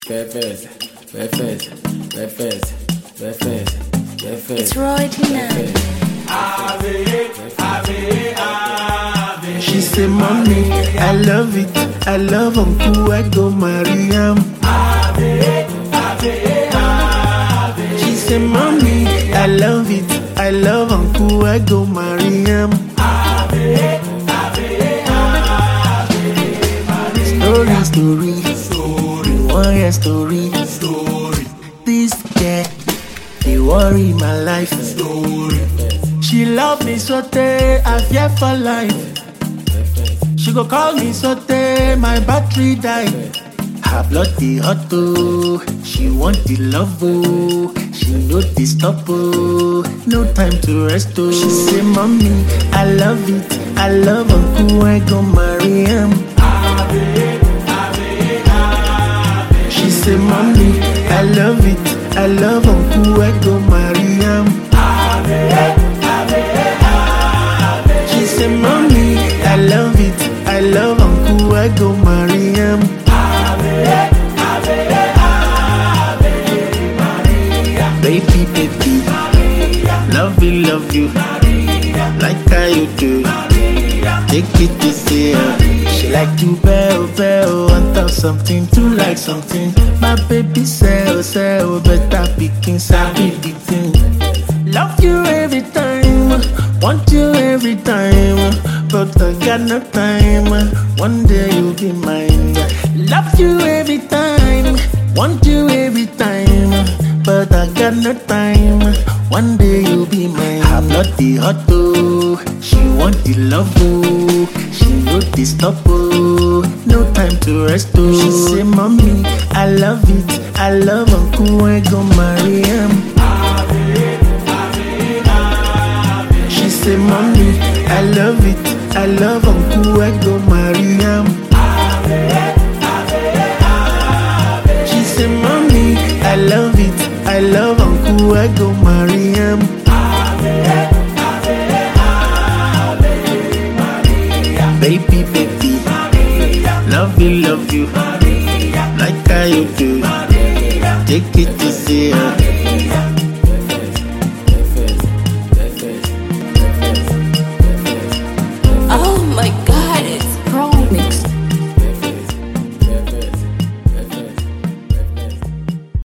It's Roy Tina. She say, mommy, I love it. I love Uncle, I go marry him. She say, mommy, I love it. I love Uncle, I go marry him. Story, one year story. This girl, they worry my life. She love me so I fear for life. She go call me so my battery die. Her blood the hot oh, she want the love oh. She know the stop oh, no time to rest oh. She say, mommy, I love it. I love Uncle, I go marry him. She say, mommy, I love it. I love Uncle, I go marry him. She say, mommy, I love it. I love Uncle, I go marry him. Baby, love you, like how you do. Take it easy, she like to bell, want to something to like something. My baby say, better picking, sabi the thing. Love you every time, want you every time, but I got no time. One day you'll be mine. Love you every time, want you every time, but I got no time. One day you'll be mine. Her blood the hot oh, she want the love oh. She know the stop oh, no time to rest oh. She say, mommy, I love it. I love Uncle, I go marry him. She say, mommy, I love it. I love Uncle, I go marry him. She say, mommy, I love it. I love Uncle, I go marry him. Baby, love you, like how you do. Take it easy.